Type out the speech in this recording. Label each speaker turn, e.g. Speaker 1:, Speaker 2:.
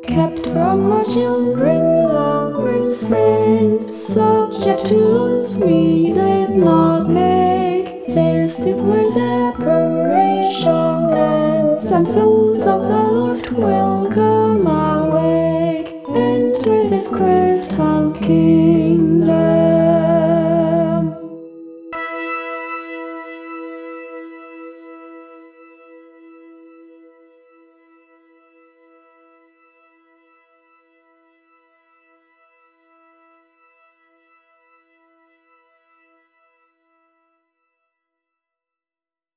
Speaker 1: kept from our children, lovers, friends, subject to laws we did not make. This is where separation ends, and souls of the lost will come our way. Enter this crystal key.